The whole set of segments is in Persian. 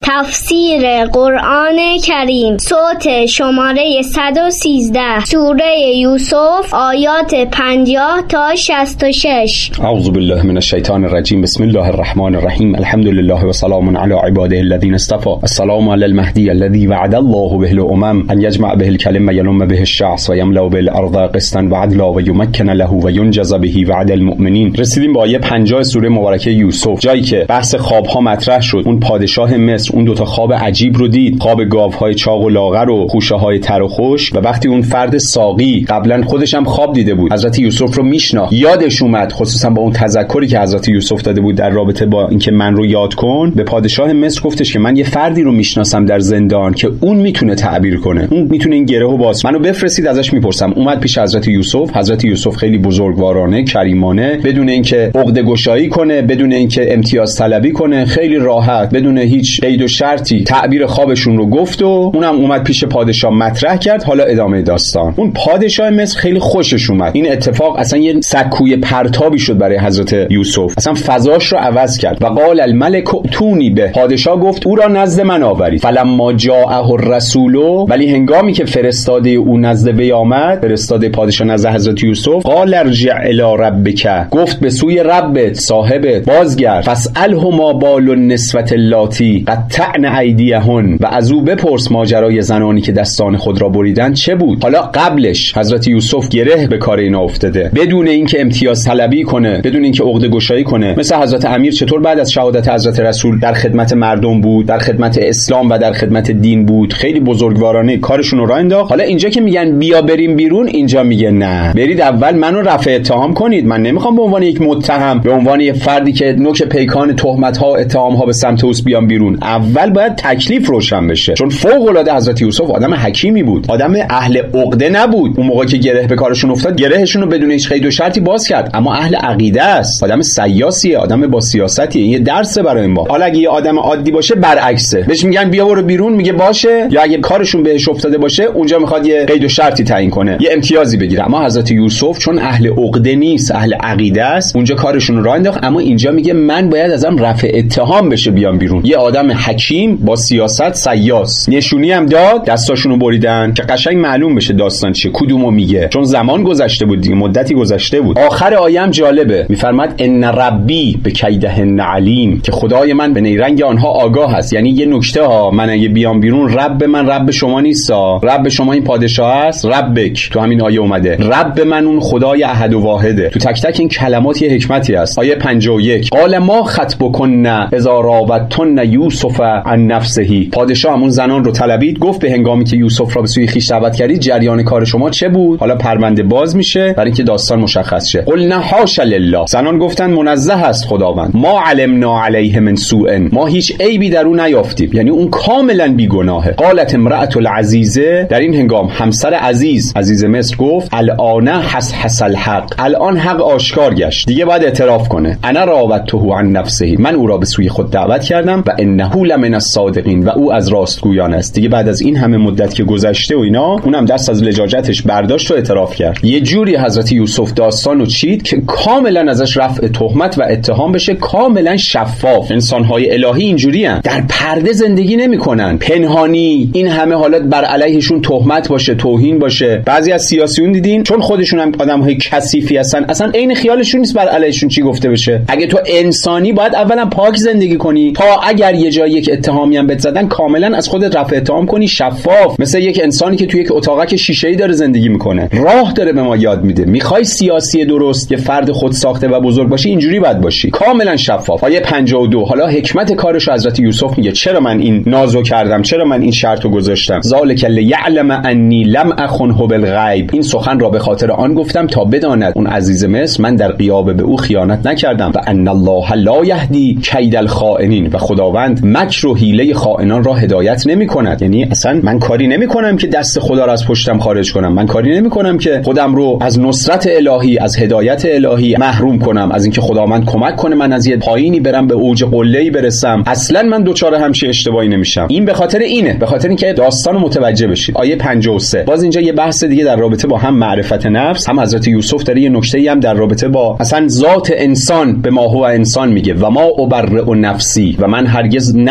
تفسیر قرآن کریم صوت شماره 113 سوره یوسف آیات 50 تا 66. اعوذ بالله من الشیطان الرجیم. بسم الله الرحمن الرحیم. الحمد لله و سلام علی عباده الذین اصطفى. السلام علی المهدی الذی وعد الله به الامم ان یجمع به الکلم و ینم به الشعث و یملأ به الارض قسطا و عدلا و یمکن له و ینجز به وعد المؤمنین. رسیدیم به آیه 50 سوره مبارکه یوسف، جایی که بحث خوابها مطرح شد. اون پادشاه مصر اون دوتا خواب عجیب رو دید، خواب گاوهای چاق و لاغر و خوشه‌های تر و خشک، و وقتی اون فرد ساقی قبلا خودش هم خواب دیده بود، حضرت یوسف رو میشناخت، یادش اومد، خصوصا با اون تذکری که حضرت یوسف داده بود در رابطه با اینکه من رو یاد کن، به پادشاه مصر گفتش که من یه فردی رو میشناسم در زندان که اون میتونه تعبیر کنه، اون میتونه این گرهو باز، منو بفرستید ازش میپرسم. اومد پیش حضرت یوسف. حضرت یوسف خیلی بزرگوارانه، کریمانه، بدون اینکه عقده گشایی کنه، بدون اینکه امتیاز طلبی کنه، خیلی راحت بدون هیچ قید و شرطی تعبیر خوابشون رو گفت و اونم اومد پیش پادشاه مطرح کرد. حالا ادامه داستان. اون پادشاه مصر خیلی خوشش اومد. این اتفاق اصلا یه سکوی پرتابی شد برای حضرت یوسف، اصلا فضاش رو عوض کرد. و قال الملك ائتونی به، پادشاه گفت او را نزد من آورید. فلما جاءه الرسول، ولی هنگامی که فرستاده او نزد وی آمد، فرستاده پادشاه نزد حضرت یوسف، قال ارجع الی ربک، گفت به سوی ربت، صاحبت بازگرد. فاسأله ما بال النسوة اللاتی قطعن ایدیهن، و از او بپرس ماجرای زنانی که دستان خود را بریدن چه بود. حالا قبلش حضرت یوسف گره به کار اینا افتاده، بدون اینکه امتیاز طلبی کنه، بدون اینکه عقده گشایی کنه. مثل حضرت امیر چطور بعد از شهادت حضرت رسول در خدمت مردم بود، در خدمت اسلام و در خدمت دین بود، خیلی بزرگوارانه کارشون رو راه انداخت. حالا اینجا که میگن بیا بریم بیرون، اینجا میگه نه، برید اول منو رفع اتهام کنید. من نمیخوام به عنوان یک متهم، به عنوان یک فردی که نوک پیکان تهمت ها و اتهام ها به سمت اوست بیام بیرون. اول باید تکلیف روشن بشه، چون فوق العاده حضرت یوسف آدم حکیمی بود، آدم اهل عقده نبود. اون موقع که گره به کارشون افتاد، گرهشون رو بدون هیچ قید و شرطی باز کرد، اما اهل عقیده است، آدم سیاسیه، آدم با سیاستیه. یه درسه برای ما. حالا اگه یه آدم عادی باشه برعکسه، بهش میگن بیا برو بیرون، میگه باشه، یا اگه کارشون بهش افتاده باشه اونجا میخواد یه قید و شرطی تعیین کنه، یه امتیازی بگیره. اما حضرت یوسف چون اهل عقده نیست، اهل عقیده است، اونجا کارشون رو راه انداخت. اما اینجا میگه من باید ازم رفع اتهام بشه بیام بیرون. یه آدم حکیم با سیاست، سیاس، نشونی هم داد، دستاشونو بریدن که قشنگ معلوم بشه داستان چیه، کدومو میگه، چون زمان گذشته بود دیگه، مدتی گذشته بود. آخر آیه هم جالبه، میفرماد ان ربی بکیدهن علیم، که خدای من به نیرنگ آنها آگاه است. یعنی یه نکته ها، من اگه بیام بیرون، رب من رب شما نیستا، رب شما این پادشاه است، ربک تو همین آیه اومده، رب من اون خدای احد و واحده. تو تک تک این کلمات یه حکمتی است. آیه 51 قال ما خطبکن اذا راودتن یوسف عن نفسه، پادشاه همون زنان رو طلبید، گفت به هنگامی که یوسف را به سوی خویش دعوت کردید جریان کار شما چه بود. حالا پرونده باز میشه برای اینکه داستان مشخص شه. قلنا حاش لله، زنان گفتن منزه است خداوند، ما علمنا علیه من سوء، ما هیچ عیبی در اون نیافتیم، یعنی اون کاملا بیگناهه. قالت امرأة العزیزه، در این هنگام همسر عزیز مصر گفت الان حس الحق، الان حق آشکار گشت، دیگه باید اعتراف کنه. انا راودته عن نفسه، من او را به سوی خود دعوت کردم، و انه لمن الصادقین، و او از راستگویان است. دیگه بعد از این همه مدت که گذشته و اینا، اونم دست از لجاجتش برداشت و اعتراف کرد. یه جوری حضرت یوسف داستانو چید که کاملا ازش رفع تهمت و اتهام بشه، کاملا شفاف. انسان‌های الهی اینجوریان، در پرده زندگی نمی‌کنن، پنهانی، این همه حالت بر علیهشون تهمت باشه، توهین باشه. بعضی از سیاسیون دیدین چون خودشون هم آدم‌های کثیفی هستن، اصلا عین خیالشون نیست بر علیهشون چی گفته بشه. اگه تو انسانی باید اولا پاک زندگی کنی، تا اگر یه جای یک اتهامی هم بهت زدن کاملا از خودت رفع اتهام کنی، شفاف، مثل یک انسانی که توی یک اتاقک شیشه‌ای داره زندگی میکنه، راه داره به ما یاد میده. میخوای سیاسی درست، یه فرد خود ساخته و بزرگ باشی، اینجوری باید باشی، کاملا شفاف. آیه 52 حالا حکمت کارش حضرت یوسف میگه چرا من این نازو کردم، چرا من این شرطو گذاشتم. ذالک لیعلم انی لم اخنه بالغیب، این سخن را به خاطر آن گفتم تا بداند اون عزیز مصر من در غیاب به او خیانت نکردم. و ان الله لا یهدی کید الخائنین، و خداوند مکر و حیله خائنان را هدایت نمیکند. یعنی اصلا من کاری نمیکنم که دست خدا را از پشتم خارج کنم، من کاری نمیکنم که خودم رو از نصرت الهی، از هدایت الهی محروم کنم، از اینکه خداوند کمک کنه من از یه پایینی برم به اوج قله‌ای برسم. اصلا من دوچاره همچین اشتباهی نمیشم. این به خاطر اینه، به خاطر اینکه داستانو متوجه بشید. آیه 53 باز اینجا یه بحث دیگه در رابطه با هم معرفت نفس، هم حضرت یوسف داره یه نکته‌ای هم در رابطه با اصلا ذات انسان به ما هو انسان میگه، و ما ابرئ نفسی، و من هرگز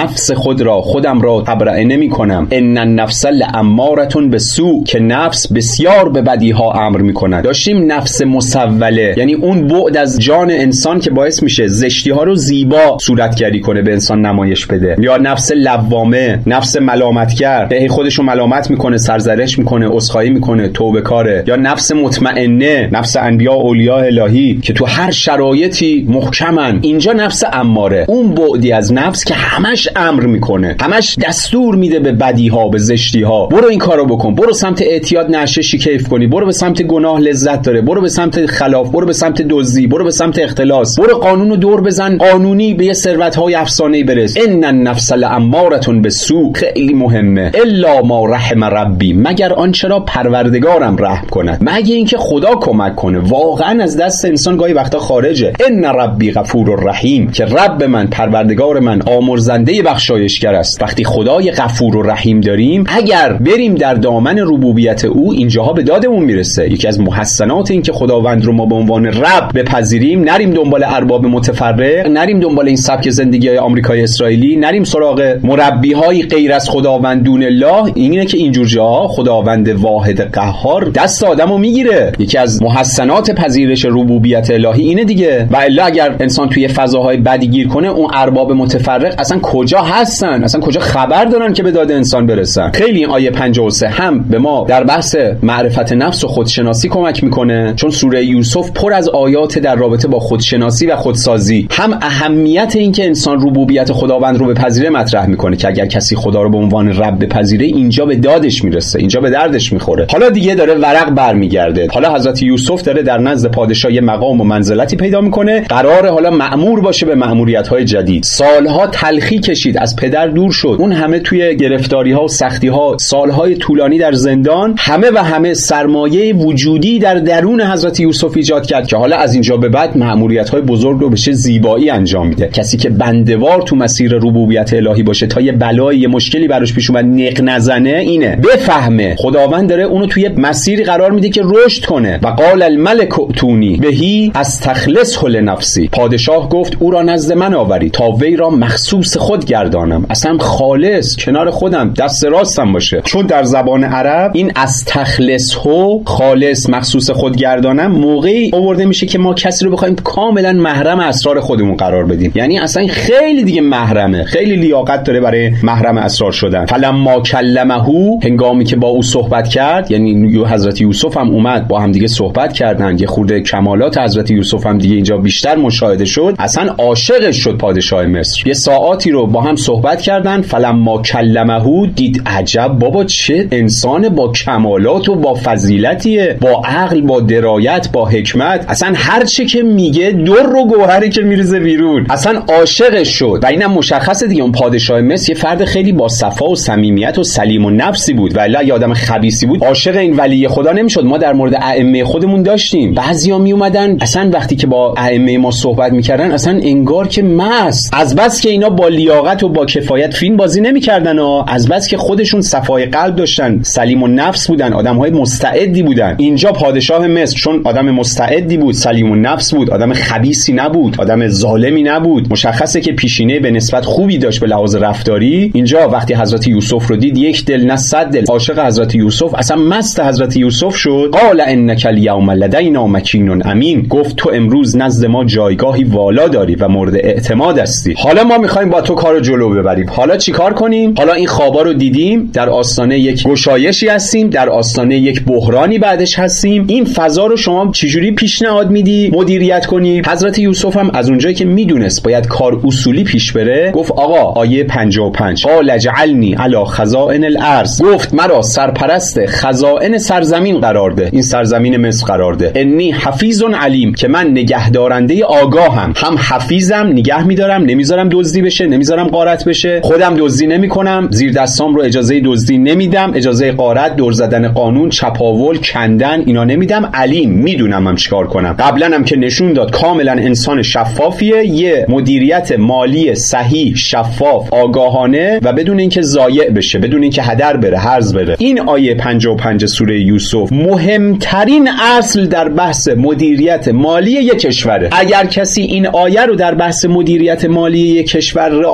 نفس خود را خودم را تبرئه نمی‌کنم. ان النفس لاماره بالسوء، که نفس بسیار به بدیها امر می‌کند. داشتیم نفس مسوله، یعنی اون بعد از جان انسان که باعث میشه زشتی‌ها رو زیبا صورتگری کنه، به انسان نمایش بده. یا نفس لوامه، نفس ملامتگر، به خودش رو ملامت میکنه، سرزنش میکنه، عذرخواهی میکنه، توبه کاره. یا نفس مطمئنه، نفس انبیا اولیاء الهی که تو هر شرایطی محکمن. اینجا نفس اماره، اون بعدی از نفس که همش امر میکنه، همش دستور میده به بدیها، به زشتیها. برو این کارو بکن، برو سمت اعتیاد نششی کیف کنی، برو به سمت گناه لذت داره، برو به سمت خلاف، برو به سمت دزدی، برو به سمت اختلاس، برو قانونو دور بزن، قانونی به یه ثروت‌های افسانه‌ای برس. ان النفس لاماره بالسوء، خیلی مهمه. الا ما رحم ربی، مگر آنچه را پروردگارم رحم کند، مگه اینکه خدا کمک کنه. واقعا از دست انسان گاهی وقتا خارجه. ان ربی غفور رحیم، که رب من، پروردگار من آمرزنده بخشایشگر است. وقتی خدای غفور و رحیم داریم، اگر بریم در دامن ربوبیت او، اینجاها به دادمون میرسه. یکی از محسنات این که خداوند رو ما به عنوان رب بپذیریم، نریم دنبال ارباب متفرق، نریم دنبال این سبک زندگی‌های آمریکای اسرائیلی، نریم سراغ مربی‌های غیر از خداوند دون الله. اینه که اینجور جاها خداوند واحد قهار دست آدمو میگیره. یکی از محسنات پذیرش ربوبیت الهی اینه دیگه. و الا اگر انسان توی فضاهای بدی گیر کنه، اون ارباب متفرق اصلا کجا هستن؟ اصلا کجا خبر دارن که به داد انسان برسن؟ خیلی این آیه 53 هم به ما در بحث معرفت نفس و خودشناسی کمک میکنه، چون سوره یوسف پر از آیات در رابطه با خودشناسی و خودسازی. هم اهمیت این که انسان ربوبیت خداوند رو بپذیره مطرح میکنه که اگر کسی خدا رو به عنوان رب بپذیره، اینجا به دادش میرسه، اینجا به دردش میخوره. حالا دیگه داره ورق برمیگرده. حالا حضرت یوسف داره در نزد پادشاه یه مقام و منزلتی پیدا میکنه، قراره حالا مأمور باشه به مأموریت‌های جدید. سالها تلخی کشید، از پدر دور شد، اون همه توی گرفتاری‌ها و سختی‌ها، سالهای طولانی در زندان، همه سرمایه وجودی در درون حضرت یوسف ایجاد کرد که حالا از اینجا به بعد مأموریت‌های بزرگ رو به چه زیبایی انجام میده. کسی که بنده‌وار تو مسیر ربوبیت الهی باشه، تا یه بلایی، یه مشکلی براش پیش اومد نق نزنه، اینه بفهمه خداوند داره اونو توی مسیری قرار میده که رشد کنه. و قال الملك ائتونی بهی استخلصه لنفسی، پادشاه گفت او را نزد من آورید تا وی را مخصوص خود گردانم، اصلا خالص کنار خودم، دست راستم باشه. چون در زبان عرب این استخلصه، خالص مخصوص خود گردانم، موقعی آورده میشه که ما کسی رو بخوایم کاملا محرم اسرار خودمون قرار بدیم. یعنی اصلا خیلی دیگه محرمه، خیلی لیاقت داره برای محرم اسرار شدن. فلما کلمه، هنگامی که با او صحبت کرد، یعنی حضرت یوسف هم اومد با هم دیگه صحبت کردن، یه خورده کمالات حضرت یوسف هم دیگه اینجا بیشتر مشاهده شد، اصلا عاشقش شد پادشاه مصر. یه ساعاتی رو با هم صحبت کردن. فلما کلمه، دید عجب بابا چه انسان با کمالات و با فضیلتیه، با عقل، با درایت، با حکمت، اصلا هر چه که میگه در و گوهری که میریزه بیرون، اصلا عاشقش شد. و اینم مشخصه دیگه، اون پادشاه مصر یه فرد خیلی با صفا و صمیمیت و سلیم و نفسی بود، ولی یه آدم خبیثی بود، عاشق این ولی خدا نمیشد. ما در مورد ائمه خودمون داشتیم، بعضیا می اومدن اصلا وقتی که با ائمه ما صحبت میکردن، اصلا انگار که مست، از بس که اینا با لیاقت و با کفایت فیلم بازی نمیکردن، از بس که خودشون صفای قلب داشتن، سلیم و نفس بودن، آدمهای مستعدی بودن. اینجا پادشاه مصر چون آدم مستعدی بود، سلیم و نفس بود، آدم خبیثی نبود، آدم ظالمی نبود، مشخصه که پیشینه به نسبت خوبی داشت به لحاظ رفتاری. اینجا وقتی حضرت یوسف رو دید، یک دل نه صد دل عاشق حضرت یوسف، اصلا مست حضرت یوسف شد. قال انک الیوم لدینا مکین امین، گفت تو امروز نزد ما جایگاهی والا داری و مورد اعتماد هستی. حالا ما میخوایم با تو کارو جلو ببریم. حالا چیکار کنیم؟ حالا این خوابا رو دیدیم، در آستانه یک گشایشی هستیم، در آستانه یک بحرانی بعدش هستیم. این فضا رو شما چجوری پیشنهاد میدی مدیریت کنی؟ حضرت یوسف هم از اونجایی که میدونست باید کار اصولی پیش بره، گفت آقا آیه 55 قال اجعلنی علی خزائن الارض، گفت مرا سرپرست خزائن سرزمین قرار ده، این سرزمین مصر قرار ده. انی حفیظ علیم، که من نگهدارنده آگاهم، هم حفیظم، نگه میدارم، نمیذارم دزدی بشه، نمیذارم غارت بشه، خودم دزدی نمیکنم، زیر دستام رو اجازه دزدی نمیدم، اجازه غارت، دور زدن قانون، چپاول، کندن، اینا نمیدم. علیم، میدونم هم چیکار کنم. قبلا هم که نشون داد کاملا انسان شفافیه، یه مدیریت مالی صحیح، شفاف، آگاهانه و بدون اینکه ضایع بشه، بدون اینکه هدر بره، هرز بره. این آیه 55 سوره یوسف مهمترین اصل در بحث مدیریت مالی یک کشوره. اگر کسی این آیه رو در بحث مدیریت مالی یک کشور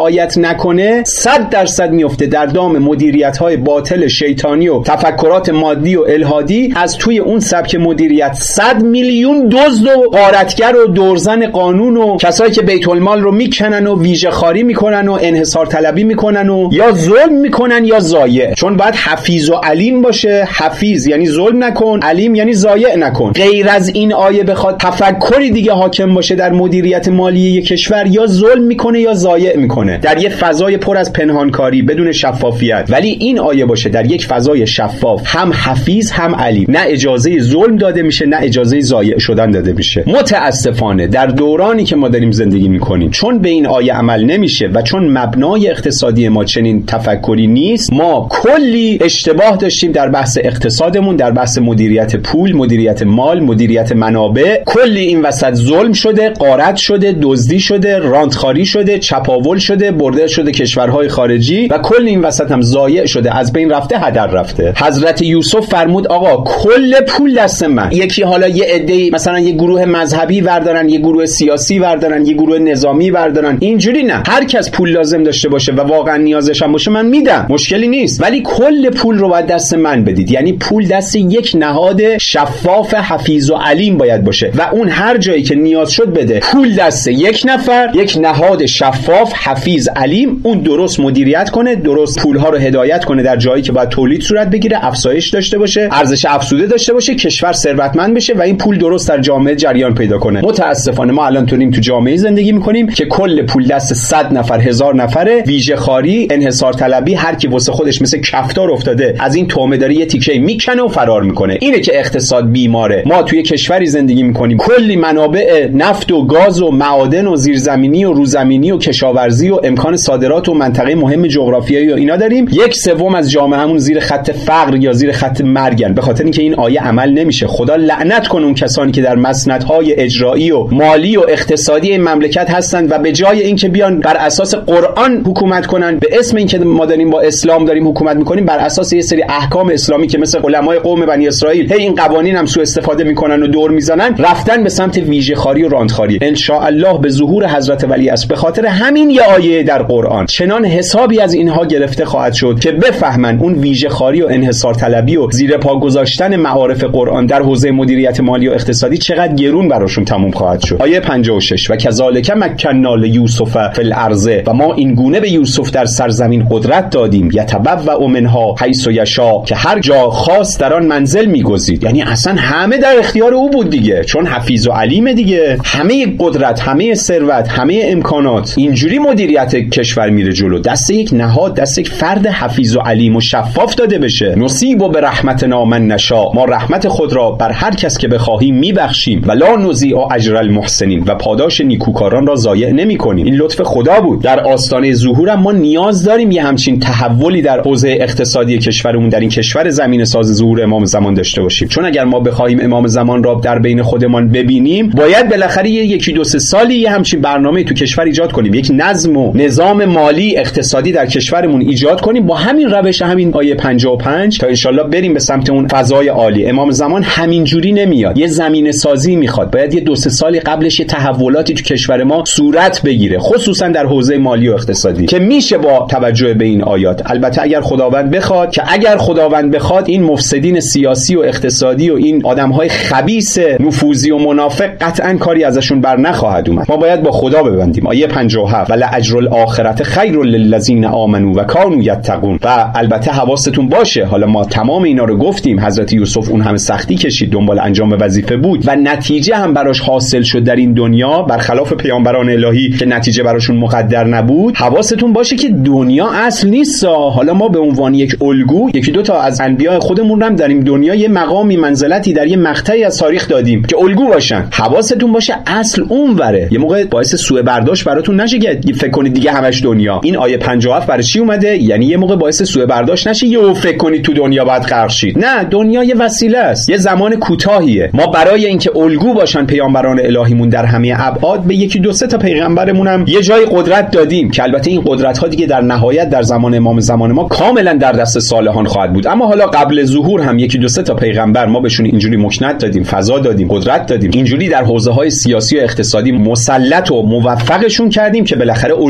رعایت نکنه 100% میفته در دام مدیریت‌های باطل شیطانی و تفکرات مادی و الهادی. از توی اون سبک مدیریت 100 میلیون دزد و غارتگر و دورزن قانون و کسایی که بیت المال رو میکنن و ویژه خاری میکنن و انحصار طلبی میکنن و یا ظلم میکنن یا ضایع. چون باید حفیظ و علیم باشه. حفیظ یعنی ظلم نکن، علیم یعنی ضایع نکن. غیر از این آیه بخواد تفکری دیگه حاکم باشه در مدیریت مالی یک کشور، یا ظلم میکنه یا ضایع میکنه در یه فضای پر از پنهانکاری بدون شفافیت. ولی این آیه باشه در یک فضای شفاف، هم حفیظ هم علیم، نه اجازه ظلم داده میشه نه اجازه ضایع شدن داده میشه. متاسفانه در دورانی که ما داریم زندگی میکنیم، چون به این آیه عمل نمیشه و چون مبنای اقتصادی ما چنین تفکری نیست، ما کلی اشتباه داشتیم در بحث اقتصادمون، در بحث مدیریت پول، مدیریت مال، مدیریت منابع. کلی این وسط ظلم شده، غارت شده، دزدی شده، رانتخاری شده، چپاول شده، برده شده کشورهای خارجی و کل این وسط هم ضایع شده، از بین رفته، هدر رفته. حضرت یوسف فرمود آقا کل پول دست من. یکی حالا یه عده‌ای مثلا یه گروه مذهبی وردارن، یه گروه سیاسی وردارن، یه گروه نظامی وردارن، اینجوری نه. هر کس پول لازم داشته باشه و واقعا نیازش هم باشه من میدم، مشکلی نیست، ولی کل پول رو باید دست من بدید. یعنی پول دست یک نهاد شفاف حفیظ و علیم باید باشه و اون هر جایی که نیاز شد بده. پول دست یک نفر، یک نهاد شفاف حفیظ علیم، اون درست مدیریت کنه، درست پولها رو هدایت کنه در جایی که باید تولید صورت بگیره، افزایش داشته باشه، ارزش افزوده داشته باشه، کشور ثروتمند بشه و این پول درست در جامعه جریان پیدا کنه. متاسفانه ما الان تو جامعه زندگی میکنیم که کل پول دست 100 نفر 1000 نفره، ویژه خاری، انحصار طلبی، هر کی واسه خودش مثل کفتار افتاده از این تومه داره یه تیکه میکنه و فرار میکنه. اینه که اقتصاد بیماره. ما توی کشوری زندگی میکنیم کلی منابع نفت و گاز و معادن و زیرزمینی و روزمینی و کشاورزی و امکان صادرات و منطقه مهم جغرافیایی و اینا داریم. 1/3 از جامعهمون زیر خط فقر یا زیر خط مرگن، به خاطر اینکه این آیه عمل نمیشه. خدا لعنت کنه اون کسانی که در مسندهای اجرایی و مالی و اقتصادی این مملکت هستند و به جای اینکه بیان بر اساس قرآن حکومت کنن، به اسم اینکه ما داریم با اسلام داریم حکومت میکنیم، بر اساس یه سری احکام اسلامی که مثل علمای قوم بنی اسرائیل این قوانین هم سوء استفاده میکنن و دور میزنن، رفتن به سمت ویژه خاری و راندخاری. ان شاء الله به ظهور حضرت ولی است به خاطر همین یه آیه در قرآن چنان حسابی از اینها گرفته خواهد شد که بفهمن اون ویژه خاری و انحصار طلبی و زیر پا گذاشتن معارف قرآن در حوزه مدیریت مالی و اقتصادی چقدر گرون براشون تموم خواهد شد. آیه 56 و کذالک مکننا لیوسف فی الارض، و ما این گونه به یوسف در سرزمین قدرت دادیم، یتبوأ منها حیث یشاء، که هر جا خواست در آن منزل میگزید. یعنی اصلا همه در اختیار او بود دیگه، چون حفیظ و علیم دیگه. همه قدرت، همه ثروت، همه امکانات، اینجوری مدیریت کشور میره جلو. دست یک نهاد، دست یک فرد حفیظ و علیم و شفاف داده بشه. نصیب و به رحمتنا من نشاء، ما رحمت خود را بر هر کس که بخواهیم میبخشیم، و لا نضیع اجر المحسنین، و پاداش نیکوکاران را ضایع نمیکنیم. این لطف خدا بود. در آستانه ظهور ما نیاز داریم یه همچین تحولی در حوزه اقتصادی کشورمون، در این کشور زمینه ساز ظهور امام زمان داشته باشیم. چون اگر ما بخوایم امام زمان را در بین خودمان ببینیم، باید بالاخره یکی دو سه سالی یه همچین برنامه تو کشور ایجاد کنیم، یک نظم و نظام مالی اقتصادی در کشورمون ایجاد کنیم با همین روش، همین آیه 55، تا انشالله بریم به سمت اون فضای عالی. امام زمان همین جوری نمیاد، یه زمینه سازی میخواد. باید یه 2-3 سالی قبلش یه تحولاتی تو کشور ما صورت بگیره، خصوصا در حوزه مالی و اقتصادی، که میشه با توجه به این آیات. البته اگر خداوند بخواد، که اگر خداوند بخواد این مفسدین سیاسی و اقتصادی و این آدمهای خبیث نفوذی و منافق قطعا کاری ازشون بر نخواهد اومد. ما باید با خدا ببندیم. آیه 57 ولا اجر الاخرة خیر للذین آمنوا و کانوا یتقون. و البته حواستون باشه، حالا ما تمام اینا رو گفتیم، حضرت یوسف اون همه سختی کشید، دنبال انجام وظیفه بود و نتیجه هم براش حاصل شد در این دنیا، برخلاف پیامبران الهی که نتیجه براشون مقدر نبود. حواستون باشه که دنیا اصل نیست. حالا ما به عنوان یک الگو، یکی دو تا از انبیاء خودمون هم در این دنیا یه مقامی، منزلتی در یه مقطعی از تاریخ دادیم که الگو باشن. حواستون باشه اصل اونوره. یه موقع باعث سوء برداشت براتون نشه که فکر کنید دیگه همش دنیا. این آیه 57 برای چی اومده؟ یعنی یه موقع باعث سوء برداشت نشه یهو فکر کنید تو دنیا باید غرق شید. نه، دنیا یه وسیله است، یه زمان کوتاهیه. ما برای اینکه الگو باشن پیامبران الهیمون در همه ابعاد، به یکی دو سه تا پیغمبرمون هم یه جای قدرت دادیم که البته این قدرت ها دیگه در نهایت در زمان امام زمان ما کاملا در دست صالحان خواهد بود. اما حالا قبل ظهور هم یکی دو سه تا پیغمبر ما بهشون اینجوری مکنت دادیم، فضا دادیم، قدرت دادیم، اینجوری در حوزه های سیاسی و اقتصادی مسلط و موفقشون کردیم که بالاخره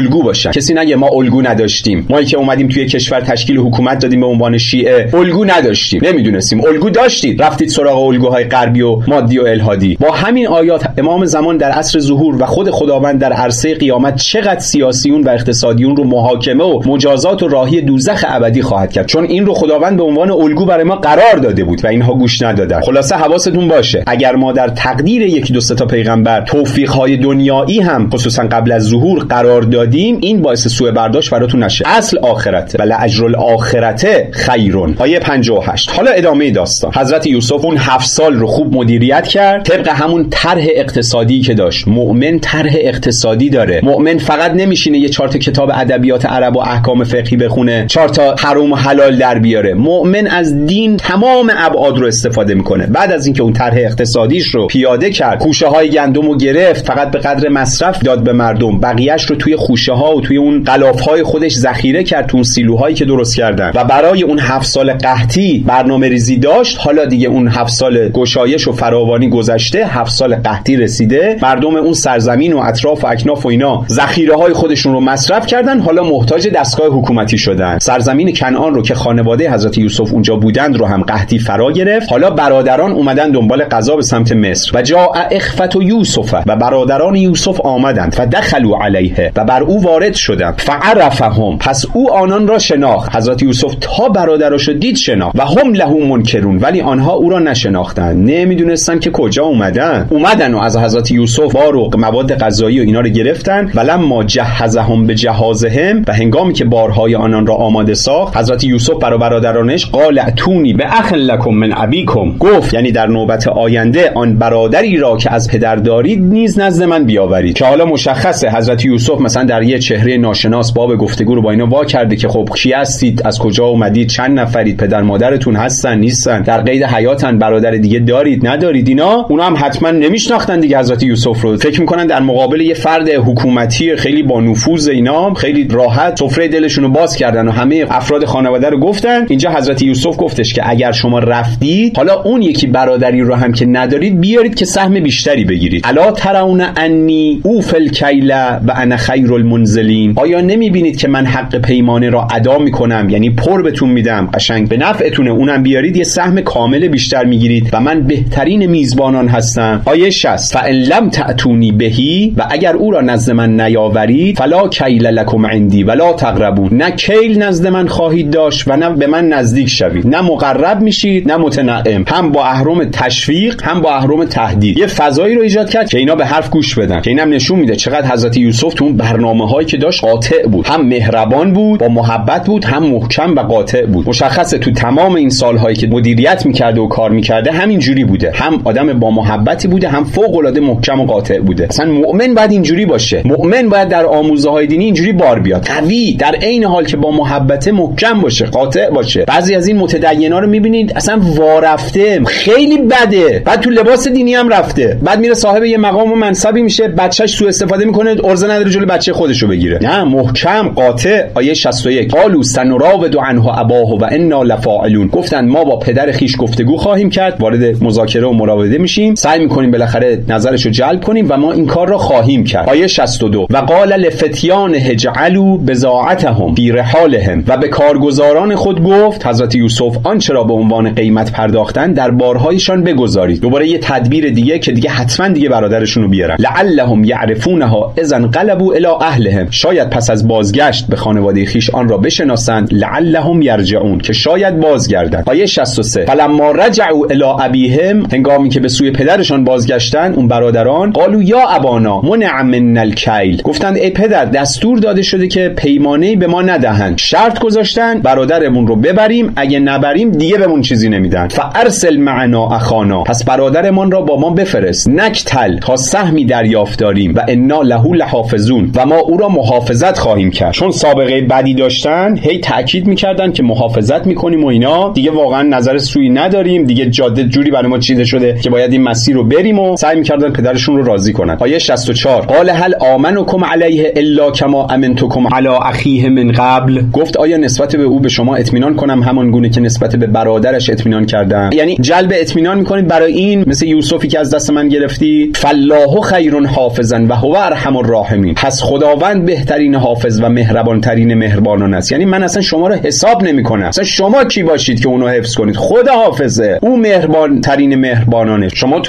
الگو باشن. کسی نگه ما الگو نداشتیم، ما که اومدیم توی کشور تشکیل حکومت دادیم به عنوان شیعه الگو نداشتیم، نمیدونستیم. الگو داشتید، رفتید سراغ الگوهای غربی و مادی و الهادی. با همین آیات امام زمان در عصر ظهور و خود خداوند در عرصه قیامت چقدر سیاسیون و اقتصادیون رو محاکمه و مجازات و راهی دوزخ ابدی خواهد کرد، چون این رو خداوند به عنوان الگو برای ما قرار داده بود و اینها گوش ندادن. خلاصه حواستون باشه اگر ما در تقدیر یکی دو سه تا پیغمبر توفیق‌های دنیایی هم خصوصا قبل از ظهور قرار دادیم، این باعث سوء برداشت براتون نشه. اصل آخرته، بل اجر الاخرته خیرون. آیه 58. حالا ادامه داستان. حضرت یوسف اون 7 سال رو خوب مدیریت کرد طبق همون طرح اقتصادی که داشت. مؤمن طرح اقتصادی داره. مؤمن فقط نمیشینه یه 4 تا کتاب ادبیات عرب و احکام فقهی بخونه، 4 تا حرام و حلال در بیاره. مؤمن از دین تمام ابعاد رو استفاده میکنه. بعد از اینکه اون طرح اقتصادیش رو پیاده کرد، خوشه های گندم رو گرفت، فقط به قدر مصرف داد به مردم، بقیه‌اش رو توی خوشه ها و توی اون غلاف های خودش ذخیره کرد، تو اون سیلوهایی که درست کردن و برای اون 7 سال قحطی برنامه ریزی داشت. حالا دیگه اون 7 سال گشایش و فراوانی گذشته، 7 سال قحطی رسیده، مردم اون سرزمین و اطراف و اکناف و اینا ذخیره های خودشون رو مصرف کردن، حالا محتاج دستگاه حکومتی شدن. سرزمین کنعان رو که خانواده حضرت یوسف اونجا بودند رو هم قحطی فرا گرفت. حالا برادران اومدن دنبال غذا به سمت مصر و جاء اخوة یوسف، و برادران یوسف آمدند و دخلوا علیه، و بر او وارد شدند. فعرفهم، پس او آنان را شناخت. حضرت یوسف تا برادراشو دید شناخت. و هم له منکرون، ولی آنها او را نشناختند، نمیدونستن که کجا اومدن و از حضرت یوسف بار و مواد غذایی و اینا رو گرفتن. ولما جهزهم بجهازهم، و هنگامی که بارهای آنان را آماده ساخت، حضرت یوسف برای برادرانش قال اتونی باخ لکم من ابیکم، گفت یعنی در نوبت آینده آن برادری را که از پدر دارید نیز نزد من بیاورید. که حالا مشخصه حضرت یوسف مثلا در یه چهره ناشناس باب گفتگو رو با اینا وا کرده که خب کی هستید، از کجا اومدید، چند نفرید، پدر مادرتون هستن نیستن، در قید حیاتن، برادر دیگه دارید ندارید. اینا اونا هم حتما نمیشناختن دیگه حضرت یوسف رو. فکر میکنن در مقابل یه فرد حکومتی خیلی با نفوذ اینا خیلی راحت سفره دلشون رو باز کردن و همه افراد خانواده رو گفتن. اینجا حضرت یوسف گفتش که اگر شما رفتید، حالا اون یکی برادری رو هم که ندارید بیارید که سهم بیشتری بگیرید. الا ترون انی اوفل کیل و انا خیر المنزلین، آیا نمیبینید که من حق پیمانه را ادا میکنم، یعنی پر بهتون میدم، قشنگ به نفعتونه، اونم بیارید یه سهم کامل بیشتر میگیرید و من بهترین میزبانان هستم. آیه 60. فان لم تأتونی بهی، و اگر او را نزد من نیاورید، فلا کیل لکم عندی ولا تقربون، نه کیل نزد من خواهید داشت و نه به من نزدیک شوید، نه مقرب میشید نه متنعم. هم با اهرم تشویق هم با اهرم تهدید یه فضایی رو ایجاد کرد که اینا به حرف گوش بدن، که اینم نشون میده چقدر حضرت یوسف تو اون برنامه‌هایی که داشت قاطع بود، هم مهربان بود با محبت بود، هم محکم و قاطع بود. مشخصه تو تمام این سال‌هایی که مدیریت می‌کرده و کار می‌کرده همین جوری بوده، هم آدم با محبتی بوده، هم فوق‌العاده محکم و قاطع بوده. اصلا مؤمن باید اینجوری باشه، مؤمن باید در آموزه‌های دینی اینجوری بار بیاد، قوی، در عین حال که با محبت محکم باشه، قاطع باشه. بعضی از این متدینا رو می‌بینید اصلا وارفته، خیلی بده، بعد تو لباس دینی هم رفته، بعد میره صاحب یه مقام و منصبی میشه، بچه‌ش سوء استفاده میکنه، ارزه نداره جلوی بچه خودش رو بگیره. نه، محکم قاطع. آیه 61. قالوا سنراود عنه اباه و انا لفاعلون، گفتن ما با پدر خیش گفتگو خواهیم کرد، وارد مذاکره و مراوده میشیم، سعی میکنیم بالاخره نظرش رو جلب کنیم و ما این کار را خواهیم کرد. آیه 62. و قال لفتیان اجعلوا بضاعتهم فی رحالهم، و به کارگزاران خود گفت حضرت یوسف آنچه را به عنوان قیمت پرداختن در بارهایشان بگذارید. دوباره یه تدبیر دیگه که دیگه حتما دیگه برادرشون رو بیارن. لعلهم یعرفونها اذا انقلبوا الی اهلهم، شاید پس از بازگشت به خانواده خیش آن را بشناسند. لعلهم یرجعون، که شاید بازگردند. آیه 63. فلما رجعوا الی ابیهم، هنگامی که به سوی پدرشان بازگشتن اون برادران، قالوا یا ابانا منع منا الکیل، گفتند ای پدر دستور داده شده که پیمانه‌ای به ما ندهند، شرط گذاشتن برادرمون رو ببریم، اگه نبریم دیگه بهمون چیزی نمیدن. فارسل معنا اخانا، پس برادرمان را با ما بفرست، نکتل تا سهمی دریافت داریم، و انا له لحافظون، و ما او را محافظت خواهیم کرد. چون سابقه بدی داشتن هی تاکید میکردن که محافظت میکنیم و اینا، دیگه واقعا نظر سوئی نداریم، دیگه جاده جوری برای ما چیده شده که باید این مسیر رو بریم، و سعی میکردن پدرشون رو راضی کنن. آیه 64. قال هل آمنکم علیه الا کما امنتکم علی اخیه من قبل، گفت آیا نسبت به او به شما اطمینان کنم همان گونه که نسبت به برادرش اطمینان کردم، یعنی جلب اطمینان میکنید برای این مثل یوسفی که از دست من گرفتی. فالله خیر حافظا و هو ارحم الراحمین، پس خداوند خداوند بهترین حافظ و مهربان ترین مهربانان است. یعنی من اصلا شما رو حساب نمی‌کنم. اصلا شما کی باشید که اونو حفظ کنید؟ خدا حافظه، او مهربان ترین مهربانانه. شما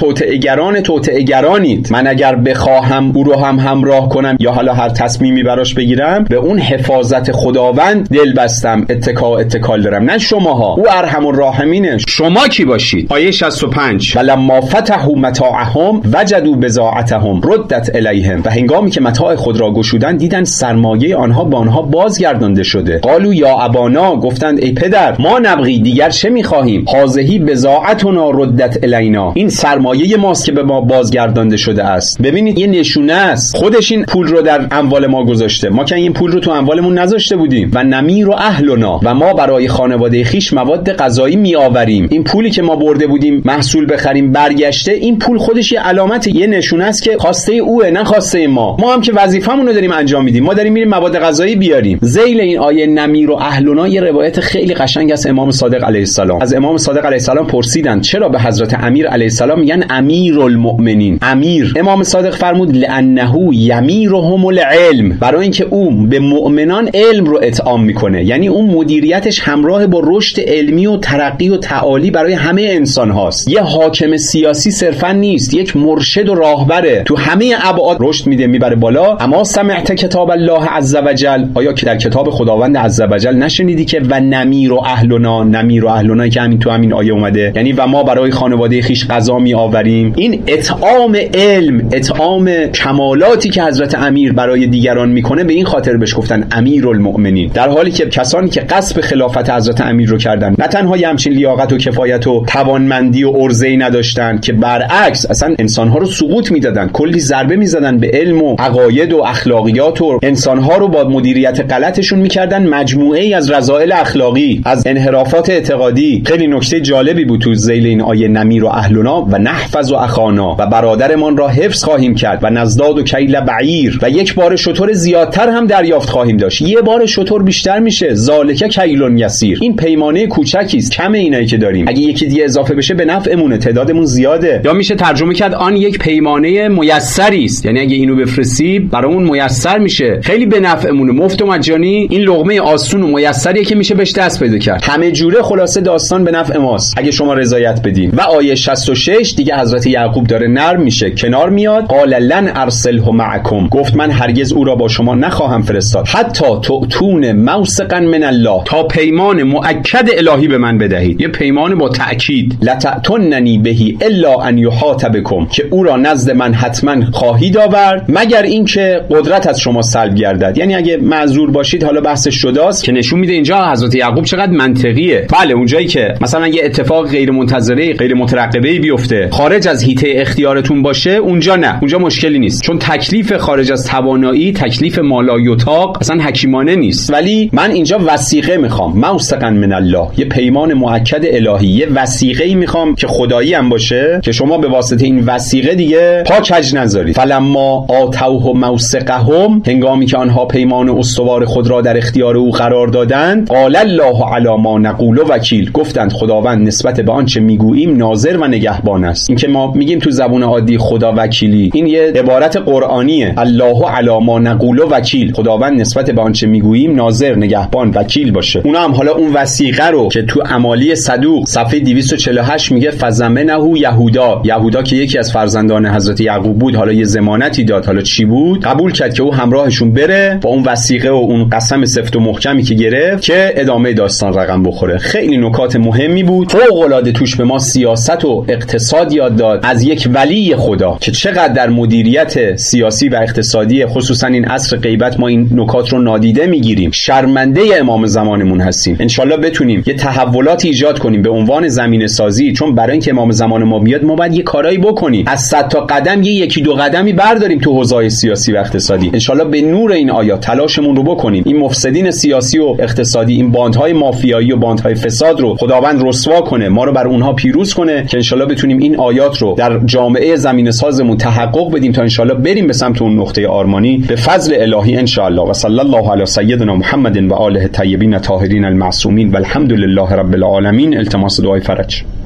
توطئه‌گرانید. من اگر بخواهم او رو هم همراه کنم یا حالا هر تصمیمی براش بگیرم، به اون حفاظت خداوند دل بستم، اتکال دارم، نه شماها. او ارحم الراحمینه. شما کی باشید؟ آیه 65 ولما فتحوا متاعهم وجدوا بضاعتهم ردت الیهم، و هنگامی که متاع خود را گشودند دیدند سرمایه آنها به آنها بازگردانده شده. قالوا یا ابانا، گفتند ای پدر، ما نبغی، دیگر چه می‌خواهیم؟ هذه بضاعتنا ردت الینا، این سرمایه ماست که به ما بازگردانده شده است. ببینید یه نشونه است، خودش این پول رو در اموال ما گذاشته، ما که این پول رو تو اموالمون نذاشته بودیم. و نمیر و اهلنا، و ما برای خانواده خیش مواد غذایی میآوریم. این پولی که ما برده بودیم محصول بخریم برگشته، این پول خودش یه علامت، یه نشونه است که خواسته اوه، نه خواسته ما هم که وظیفه‌مون رو داریم انجام میدیم، ما داریم میریم مواد غذایی بیاریم. ذیل این آیه نمیر و اهلنا یه روایت خیلی قشنگ از امام صادق علیه السلام. از امام صادق علیه السلام پرسیدند چرا به حضرت امیر علیه السلام میگن امیرالمؤمنین؟ امیر، امام صادق فرمود لانه یمیرهم العلم، برای اینکه او به مؤمنان علم رو اطعام میکنه. یعنی اون مدیریتش همراه با رشد علمی و ترقی و تعالی برای همه انسان هاست. یه حاکم سیاسی صرفا نیست، یک مرشد و راهبره، تو همه ابعاد رشد میده، میبره بالا. اما سمعت کتاب الله عز وجل، آیا که در کتاب خداوند عز وجل نشنیدی که و نمیر و اهلنا، نمیر و اهلنا که همین تو همین آیه اومده، یعنی و ما برای خانواده خیش غذا می آوریم. این اطعام علم، اطعام کمالاتی که حضرت امیر برای دیگران میکنه، به این خاطر بهش گفتن امیرالمؤمنین. در حالی که کسانی که قصد خلافت حضرت امیر رو کردن، نه تنها همچین لیاقت و کفایت و توانمندی و عرضه‌ای نداشتن، که برعکس اصلا انسانها رو سقوط میدادن، کلی ضربه میزدن به علم و عقاید و اخلاقیات و انسانها رو با مدیریت غلطشون میکردن مجموعه‌ای از رذائل اخلاقی، از انحرافات اعتقادی. خیلی نکته جالبی بود تو ذیل این آیه نمیر و اهلنا و نحفظ و اخانا، و برادرمان را حفظ خواهیم کرد و نزداد و کیل بعیر، و یک بار شتر زیادتر هم دریافت خواهیم داشت. یه بار شتر بیشتر میشه، ذالک کیلون یسیر، این پیمانه کوچکی است، کم اینایی که داریم، اگه یکی دیگه اضافه بشه به نفعمونه، تعدادمون زیاده. یا میشه ترجمه کرد آن یک پیمانه میسری است، یعنی اگه اینو بفرستی برامون میسر میشه، خیلی به نفعمونه، مفت و مجانی. این لقمه آسون و میسریه که میشه بهش دست پیدا کرد. همه جوره خلاصه داستان به نفع ماست اگه شما رضایت بدین. و آیه 66 دیگه حضرت یعقوب داره نرم میشه، کنار میاد. قال لن ارسله معکم، گفت من هرگز او را با شما نخواهم فرستاد، حتی تؤتون موثقا من الله، تا پیمان مؤکد الهی به من بدهید. یه پیمان با تأکید، لتأتوننی بهی الا ان یحاط بکم، که او را نزد من حتما خواهید آورد مگر اینکه قدرت از شما سلب گردد. یعنی اگه معذور باشید، حالا بحثش جداست، که نشون میده اینجا حضرت یعقوب چقدر منطقیه. بله اونجایی که مثلا یه اتفاق غیر منتظره، غیر مترقبه بیفته، خارج از حیطه اختیارتون باشه، اونجا نه، اونجا مشکلی نیست، چون تکلیف خارج از توانایی، تکلیف مالایوتاق اصلا حکیمانه نیست. ولی من اینجا وثیقه میخوام، موثقا من الله، یه پیمان مؤکد الهی، یه وثیقه‌ای میخوام که خدایی هم باشه، که شما به واسطه این وثیقه دیگه پا کج نذارید. فلما آتوه موثقهم، هنگامی که آنها پیمان استوار خود را در اختیار او قرار دادند، قال الله علی ما نقول وکیل، گفتند خداوند نسبت به آنچه میگوییم ناظر و نگهبان است. این که ما میگیم تو زبون عادی خدا وکیلی، این یه عبارت قرآنیه. الله علی ما نقول وکیل، خداوند نسبت به آنچه میگوییم ناظر، نگهبان، وکیل باشه. اونا هم حالا اون وثیقه رو که تو امالی صدوق صفحه 248 میگه فزمنه یهودا که یکی از فرزندان حضرت یعقوب بود، حالا یه ضمانتی داد، حالا چی بود، قبول کرد که او همراهشون بره با اون وثیقه و اون قسم سفت و محکمی که گرفت که ادامه داستان رقم بخوره. خیلی نکات مهمی بود، فوق العاده توش به ما سیاست و اقتصاد یاد داد از یک ولی خدا، که چقدر در مدیریت سیاسی و اقتصادی خصوصا این عصر غیبت ما این نکات رو نادیده میگیریم. شرمنده امام زمانمون هستیم. انشالله بتونیم یه تحولاتی ایجاد کنیم به عنوان زمینه سازی، چون برای اینکه امام زمان ما بیاد ما باید یه کارایی بکنیم، از 100 تا قدم یکی دو قدمی برداریم تو حوزه‌های سیاسی و اقتصادی. انشالله به نور این آیات تلاشمون رو بکنیم، این مفسدین سیاسی و اقتصادی، این باندهای مافیایی و باندهای فساد رو خداوند رسوا کنه، ما رو بر اونها پیروز کنه، که انشالله بتونیم این آیات رو در جامعه زمینه سازمون تحقق بدیم تا انشالله بریم به سمت اون نقطه آرمانی به فضل الهی انشالله. و صلی الله علی سیدنا محمد و آله الطیبین الطاهرین المعصومین والحمد لله رب العالمین. التماس دعای فرج.